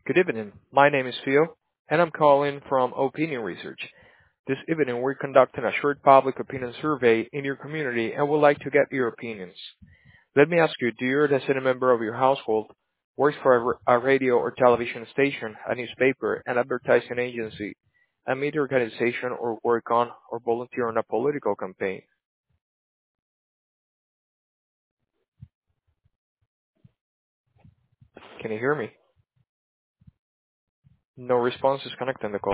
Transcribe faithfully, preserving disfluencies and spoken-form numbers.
Good evening. My name is Phil, and I'm calling from Opinion Research. This evening, we're conducting a short public opinion survey in your community and would like to get your opinions. Let me ask you, do you, as a member of your household, work for a, r- a radio or television station, a newspaper, an advertising agency, a media organization, or work on or volunteer on a political campaign? Can you hear me? No response is connecting the call.